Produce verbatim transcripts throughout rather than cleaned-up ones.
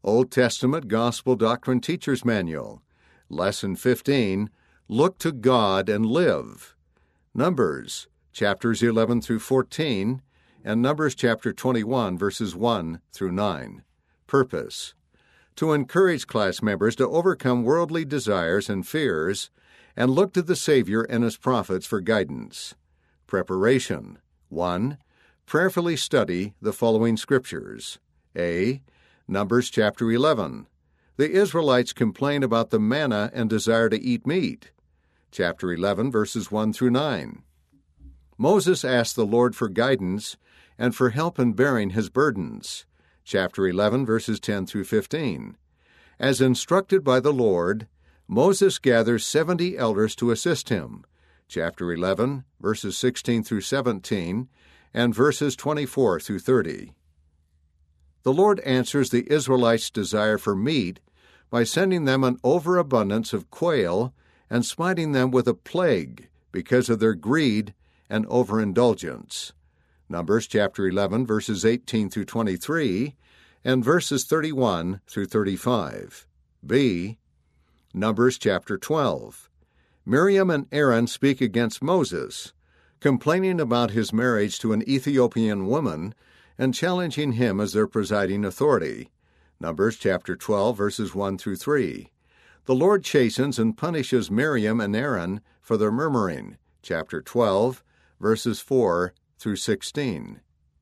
Old Testament Gospel Doctrine Teacher's Manual. Lesson fifteen, Look to God and Live. Numbers, chapters eleven through fourteen, and Numbers chapter twenty-one, verses one through nine. Purpose: to encourage class members to overcome worldly desires and fears and look to the Savior and His prophets for guidance. Preparation: one. Prayerfully study the following scriptures. A. Numbers chapter eleven. The Israelites complain about the manna and desire to eat meat. Chapter eleven, verses one through nine. Moses asked the Lord for guidance and for help in bearing his burdens. Chapter eleven, verses ten through fifteen. As instructed by the Lord, Moses gathers seventy elders to assist him. Chapter eleven, verses sixteen through seventeen, and verses twenty-four through thirty. The Lord answers the Israelites' desire for meat by sending them an overabundance of quail and smiting them with a plague because of their greed and overindulgence. Numbers chapter eleven, verses eighteen through twenty-three, and verses thirty-one through thirty-five. B. Numbers chapter twelve. Miriam and Aaron speak against Moses, complaining about his marriage to an Ethiopian woman and challenging him as their presiding authority. Numbers chapter twelve, verses one through three. The Lord chastens and punishes Miriam and Aaron for their murmuring. Chapter twelve, verses four through sixteen.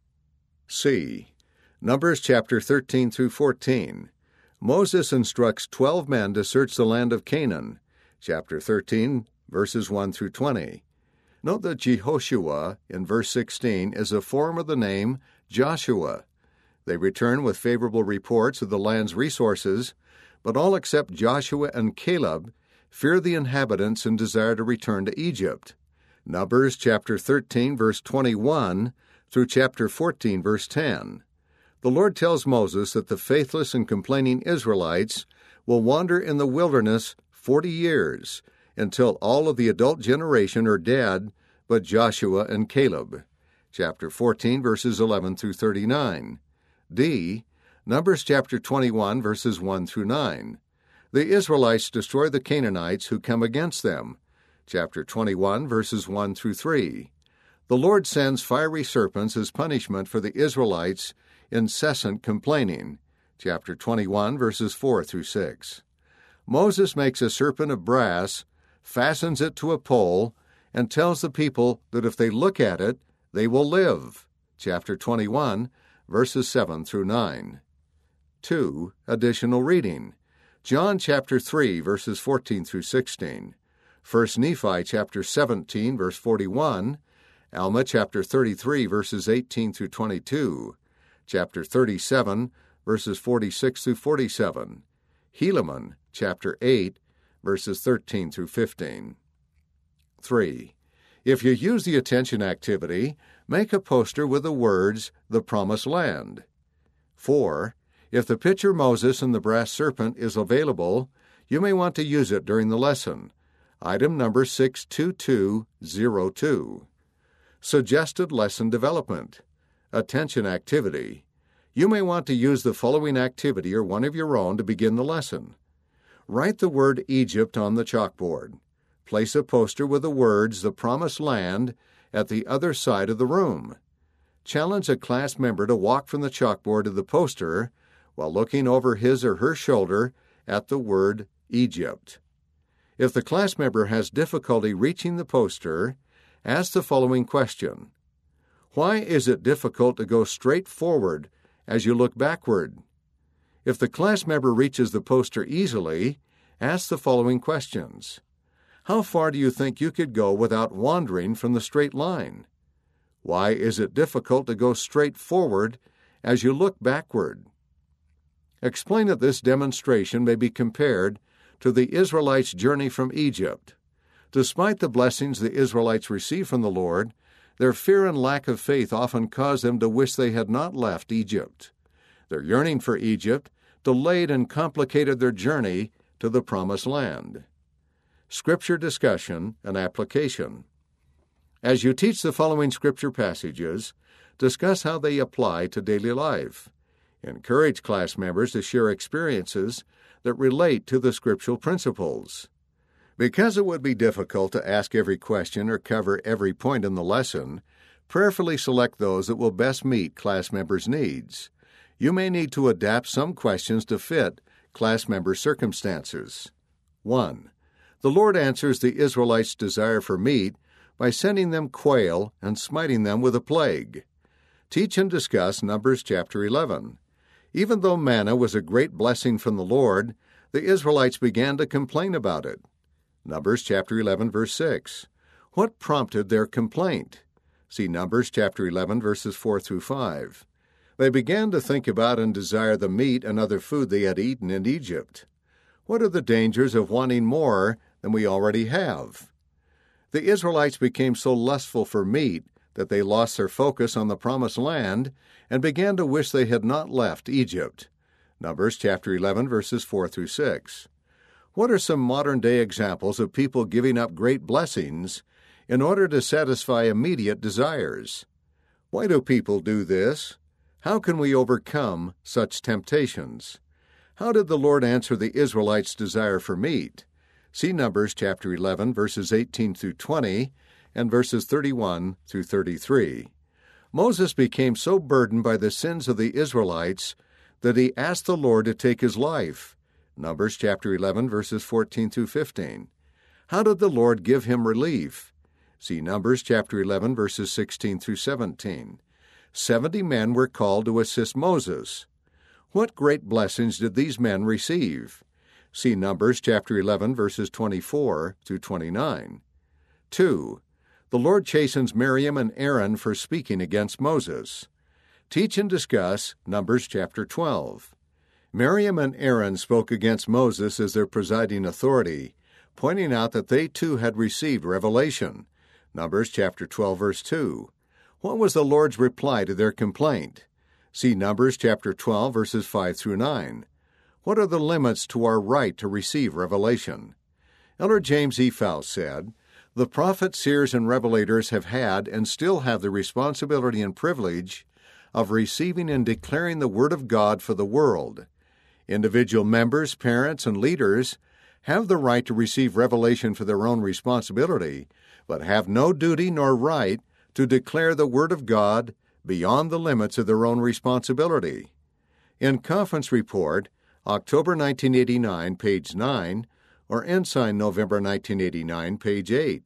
C. Numbers chapter thirteen through fourteen. Moses instructs twelve men to search the land of Canaan. Chapter thirteen, verses one through twenty. Note that Jehoshua in verse sixteen is a form of the name Joshua. They return with favorable reports of the land's resources, but all except Joshua and Caleb fear the inhabitants and desire to return to Egypt. Numbers chapter thirteen, verse twenty-one through chapter fourteen, verse ten. The Lord tells Moses that the faithless and complaining Israelites will wander in the wilderness forty years, until all of the adult generation are dead but Joshua and Caleb. Chapter fourteen, verses eleven through thirty-nine. D. Numbers chapter twenty-one, verses one through nine. The Israelites destroy the Canaanites who come against them. Chapter twenty-one, verses one through three. The Lord sends fiery serpents as punishment for the Israelites' incessant complaining. Chapter twenty-one, verses four through six. Moses makes a serpent of brass, fastens it to a pole, and tells the people that if they look at it, they will live. Chapter twenty-one, verses seven through nine. two. Additional reading. John chapter three, verses fourteen through sixteen. First Nephi chapter seventeen, verse forty-one. Alma chapter thirty-three, verses eighteen through twenty-two. Chapter thirty-seven, verses forty-six through forty-seven. Helaman chapter eight, verses thirteen through fifteen. three. If you use the attention activity, make a poster with the words, "The Promised Land." four. If the picture Moses and the brass serpent is available, you may want to use it during the lesson. Item number six two two zero two. Suggested lesson development. Attention activity. You may want to use the following activity or one of your own to begin the lesson. Write the word Egypt on the chalkboard. Place a poster with the words, "The Promised Land," at the other side of the room. Challenge a class member to walk from the chalkboard to the poster while looking over his or her shoulder at the word Egypt. If the class member has difficulty reaching the poster, ask the following question. Why is it difficult to go straight forward as you look backward? If the class member reaches the poster easily, ask the following questions. How far do you think you could go without wandering from the straight line? Why is it difficult to go straight forward as you look backward? Explain that this demonstration may be compared to the Israelites' journey from Egypt. Despite the blessings the Israelites received from the Lord, their fear and lack of faith often caused them to wish they had not left Egypt. Their yearning for Egypt delayed and complicated their journey to the Promised Land. Scripture discussion and application. As you teach the following scripture passages, discuss how they apply to daily life. Encourage class members to share experiences that relate to the scriptural principles. Because it would be difficult to ask every question or cover every point in the lesson, prayerfully select those that will best meet class members' needs. You may need to adapt some questions to fit class members' circumstances. one. The Lord answers the Israelites' desire for meat by sending them quail and smiting them with a plague. Teach and discuss Numbers chapter eleven. Even though manna was a great blessing from the Lord, the Israelites began to complain about it. Numbers chapter eleven, verse six. What prompted their complaint? See Numbers chapter eleven, verses four through five. They began to think about and desire the meat and other food they had eaten in Egypt. What are the dangers of wanting more than we already have? The Israelites became so lustful for meat that they lost their focus on the promised land and began to wish they had not left Egypt. Numbers chapter eleven, verses four through six. What are some modern-day examples of people giving up great blessings in order to satisfy immediate desires? Why do people do this? How can we overcome such temptations? How did the Lord answer the Israelites' desire for meat? See Numbers chapter eleven, verses eighteen through twenty, and verses thirty-one through thirty-three. Moses became so burdened by the sins of the Israelites that he asked the Lord to take his life. Numbers chapter eleven, verses fourteen through fifteen. How did the Lord give him relief? See Numbers chapter eleven, verses sixteen through seventeen. Seventy men were called to assist Moses. What great blessings did these men receive? See Numbers chapter eleven, verses twenty-four through twenty-nine. two. The Lord chastens Miriam and Aaron for speaking against Moses. Teach and discuss Numbers chapter twelve. Miriam and Aaron spoke against Moses as their presiding authority, pointing out that they too had received revelation. Numbers chapter twelve, verse two. What was the Lord's reply to their complaint? See Numbers chapter twelve, verses five through nine. What are the limits to our right to receive revelation? Elder James E. Faust said, "The prophets, seers, and revelators have had and still have the responsibility and privilege of receiving and declaring the Word of God for the world. Individual members, parents, and leaders have the right to receive revelation for their own responsibility, but have no duty nor right to declare the Word of God beyond the limits of their own responsibility." In Conference Report, October nineteen eighty-nine, page nine, or Ensign, November nineteen eighty-nine, page eight.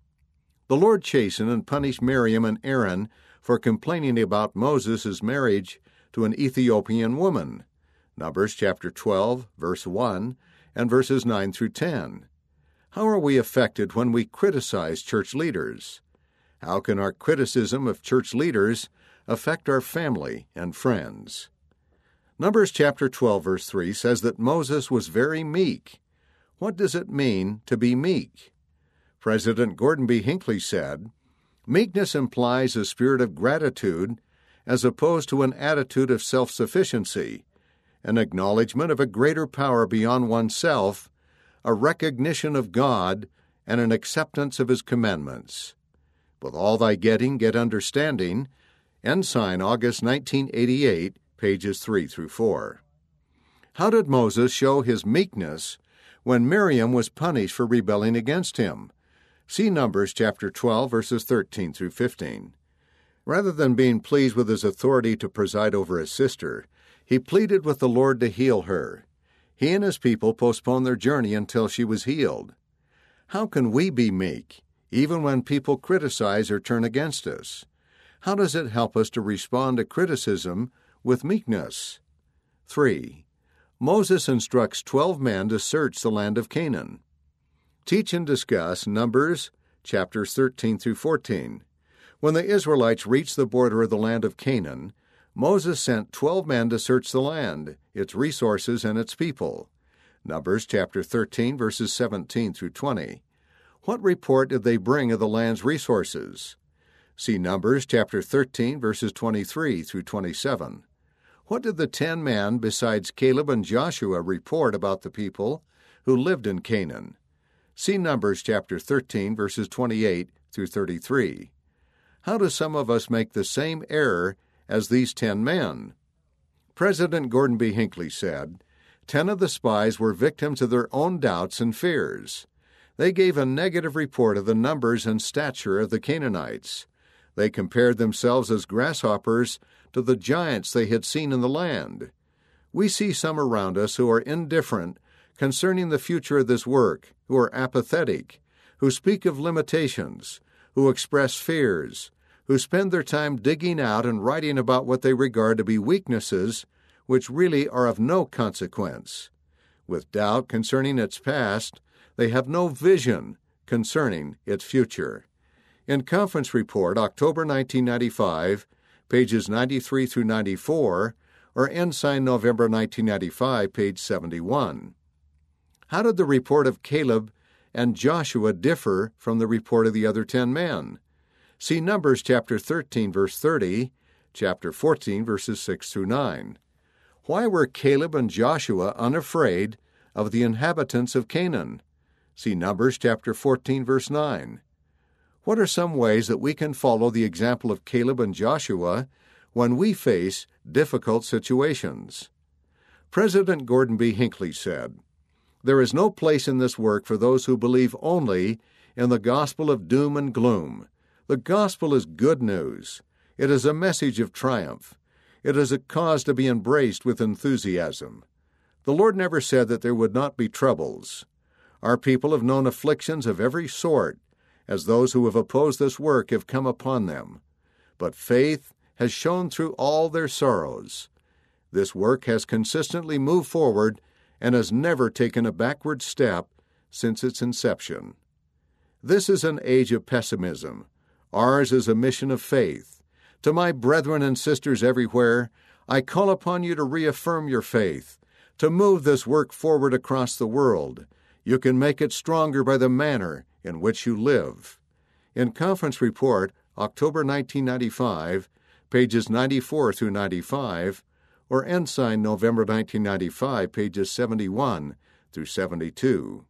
The Lord chastened and punished Miriam and Aaron for complaining about Moses' marriage to an Ethiopian woman. Numbers chapter twelve, verse one, and verses nine through ten. How are we affected when we criticize church leaders? How can our criticism of church leaders affect our family and friends? Numbers chapter twelve, verse three says that Moses was very meek. What does it mean to be meek? President Gordon B. Hinckley said, "Meekness implies a spirit of gratitude as opposed to an attitude of self-sufficiency, an acknowledgement of a greater power beyond oneself, a recognition of God, and an acceptance of His commandments. With all thy getting, get understanding." Ensign, August nineteen eighty-eight, pages three through four. How did Moses show his meekness when Miriam was punished for rebelling against him? See Numbers chapter twelve, verses thirteen through fifteen. Rather than being pleased with his authority to preside over his sister, he pleaded with the Lord to heal her. He and his people postponed their journey until she was healed. How can we be meek, even when people criticize or turn against us? How does it help us to respond to criticism with meekness? three. Moses instructs twelve men to search the land of Canaan. Teach and discuss Numbers chapters thirteen through fourteen. When the Israelites reached the border of the land of Canaan, Moses sent twelve men to search the land, its resources, and its people. Numbers chapter thirteen, verses seventeen through twenty. What report did they bring of the land's resources? See Numbers chapter thirteen, verses twenty-three through twenty-seven. What did the ten men, besides Caleb and Joshua, report about the people who lived in Canaan? See Numbers chapter thirteen, verses twenty-eight through thirty-three. How do some of us make the same error as these ten men? President Gordon B. Hinckley said, Ten of the spies were victims of their own doubts and fears. They gave a negative report of the numbers and stature of the Canaanites. They compared themselves as grasshoppers to the giants they had seen in the land. We see some around us who are indifferent concerning the future of this work, who are apathetic, who speak of limitations, who express fears, who spend their time digging out and writing about what they regard to be weaknesses, which really are of no consequence. With doubt concerning its past, they have no vision concerning its future. In Conference Report, October nineteen ninety-five, pages ninety-three through ninety-four, or Ensign, November nineteen ninety-five, page seventy-one. How did the report of Caleb and Joshua differ from the report of the other ten men? See Numbers chapter thirteen, verse thirty, chapter fourteen, verses six through nine. Why were Caleb and Joshua unafraid of the inhabitants of Canaan? See Numbers chapter fourteen, verse nine. What are some ways that we can follow the example of Caleb and Joshua when we face difficult situations? President Gordon B. Hinckley said, There is no place in this work for those who believe only in the gospel of doom and gloom. The gospel is good news. It is a message of triumph. It is a cause to be embraced with enthusiasm. The Lord never said that there would not be troubles. Our people have known afflictions of every sort, as those who have opposed this work have come upon them. But faith has shone through all their sorrows. This work has consistently moved forward and has never taken a backward step since its inception. This is an age of pessimism. Ours is a mission of faith. To my brethren and sisters everywhere, I call upon you to reaffirm your faith, to move this work forward across the world. You can make it stronger by the manner in which you live. In Conference Report, October nineteen ninety-five, pages ninety-four through ninety-five, or Ensign, November nineteen ninety-five, pages seventy-one through seventy-two.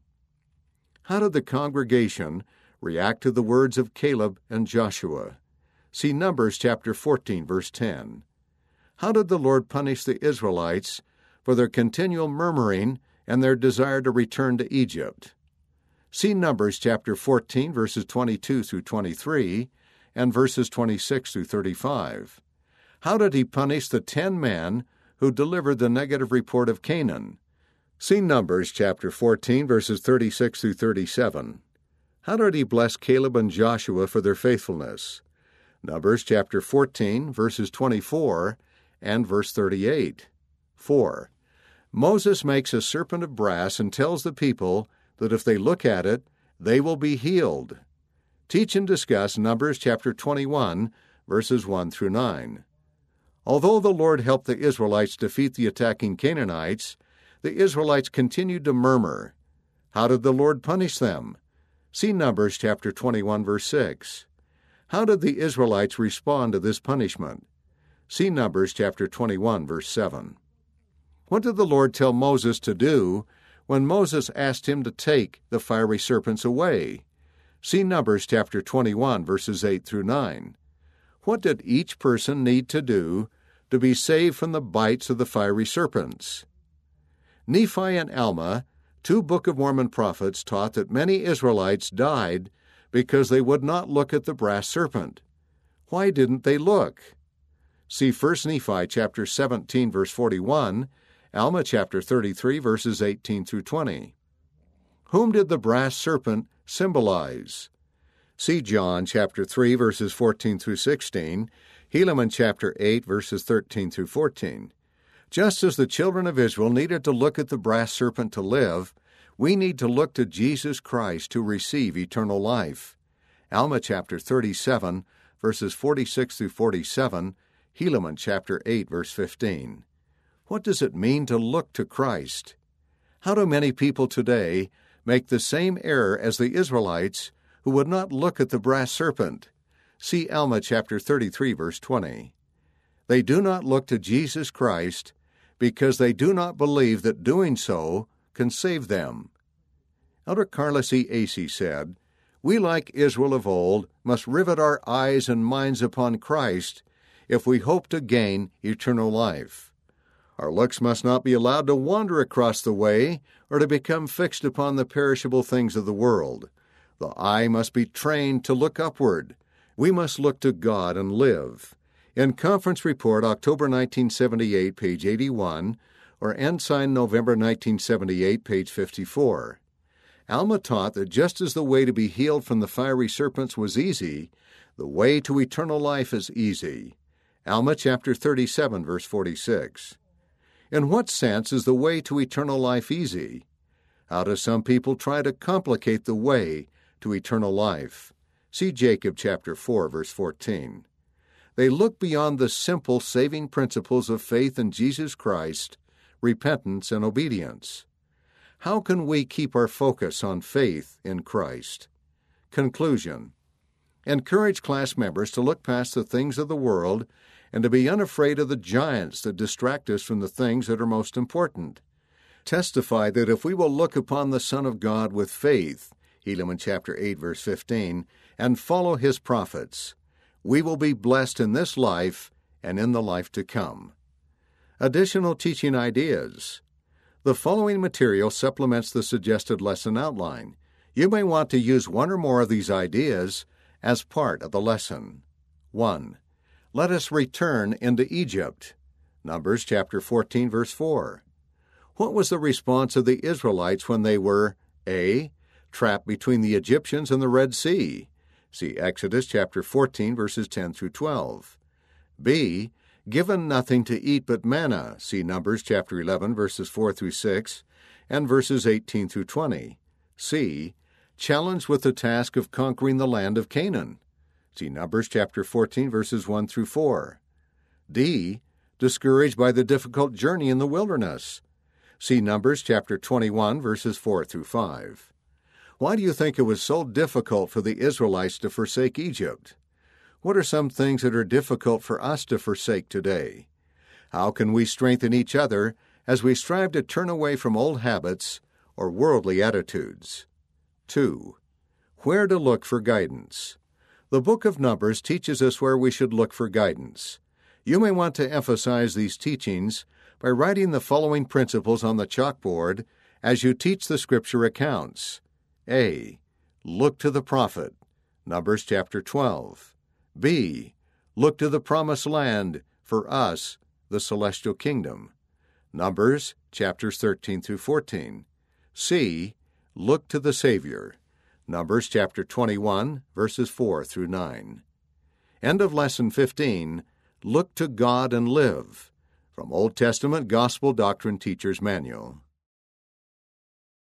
How did the congregation react to the words of Caleb and Joshua? See Numbers chapter fourteen, verse ten. How did the Lord punish the Israelites for their continual murmuring and their desire to return to Egypt? See Numbers chapter fourteen, verses twenty-two through twenty-three, and verses twenty-six through thirty-five. How did he punish the ten men who delivered the negative report of Canaan? See Numbers chapter fourteen, verses thirty-six through thirty-seven. How did he bless Caleb and Joshua for their faithfulness? Numbers chapter fourteen, verses twenty-four and verse thirty-eight. four. Moses makes a serpent of brass and tells the people that if they look at it, they will be healed. Teach and discuss Numbers chapter twenty-one, verses one through nine. Although the Lord helped the Israelites defeat the attacking Canaanites, the Israelites continued to murmur. How did the Lord punish them? See Numbers chapter twenty-one, verse six. How did the Israelites respond to this punishment? See Numbers chapter twenty-one, verse seven. What did the Lord tell Moses to do when Moses asked him to take the fiery serpents away? See Numbers chapter twenty-one, verses eight through nine. What did each person need to do to be saved from the bites of the fiery serpents? Nephi and Alma, two Book of Mormon prophets, taught that many Israelites died because they would not look at the brass serpent. Why didn't they look? See First Nephi chapter seventeen, verse forty-one, Alma chapter thirty-three, verses eighteen through twenty. Whom did the brass serpent symbolize? See John chapter three, verses fourteen through sixteen, Helaman chapter eight, verses thirteen through fourteen. Just as the children of Israel needed to look at the brass serpent to live, we need to look to Jesus Christ to receive eternal life. Alma chapter thirty-seven, verses forty-six through forty-seven, Helaman chapter eight, verse fifteen. What does it mean to look to Christ? How do many people today make the same error as the Israelites who would not look at the brass serpent? See Alma chapter thirty-three, verse twenty. They do not look to Jesus Christ because they do not believe that doing so can save them. Elder Carlos E. Acey said, "We, like Israel of old, must rivet our eyes and minds upon Christ if we hope to gain eternal life. Our looks must not be allowed to wander across the way or to become fixed upon the perishable things of the world. The eye must be trained to look upward. We must look to God and live. In Conference Report, October nineteen seventy-eight, page eighty-one, or Ensign, November nineteen seventy-eight, page fifty-four. Alma taught that just as the way to be healed from the fiery serpents was easy, the way to eternal life is easy. Alma chapter thirty-seven, verse forty-six. In what sense is the way to eternal life easy? How do some people try to complicate the way to eternal life? See Jacob chapter four, verse fourteen. They look beyond the simple saving principles of faith in Jesus Christ, repentance, and obedience. How can we keep our focus on faith in Christ? Conclusion. Encourage class members to look past the things of the world and to be unafraid of the giants that distract us from the things that are most important. Testify that if we will look upon the Son of God with faith, Helaman chapter eight, verse fifteen, and follow his prophets, we will be blessed in this life and in the life to come. Additional teaching ideas. The following material supplements the suggested lesson outline. You may want to use one or more of these ideas as part of the lesson. one. Let us return into Egypt. Numbers chapter fourteen, verse four. What was the response of the Israelites when they were A. trapped between the Egyptians and the Red Sea? See Exodus chapter fourteen, verses ten through twelve. B. Given nothing to eat but manna. See Numbers chapter eleven, verses four through six, and verses eighteen through twenty. C. Challenged with the task of conquering the land of Canaan. See Numbers chapter fourteen, verses one through four. D. Discouraged by the difficult journey in the wilderness. See Numbers chapter twenty-one, verses four through five. Why do you think it was so difficult for the Israelites to forsake Egypt? What are some things that are difficult for us to forsake today? How can we strengthen each other as we strive to turn away from old habits or worldly attitudes? two. Where to look for guidance. The book of Numbers teaches us where we should look for guidance. You may want to emphasize these teachings by writing the following principles on the chalkboard as you teach the Scripture accounts. A. Look to the prophet. Numbers chapter twelve. B. Look to the promised land, for us, the celestial kingdom. Numbers chapters thirteen through fourteen. C. Look to the Savior. Numbers chapter twenty-one, verses four through nine. End of Lesson fifteen. Look to God and Live. From Old Testament Gospel Doctrine Teacher's Manual.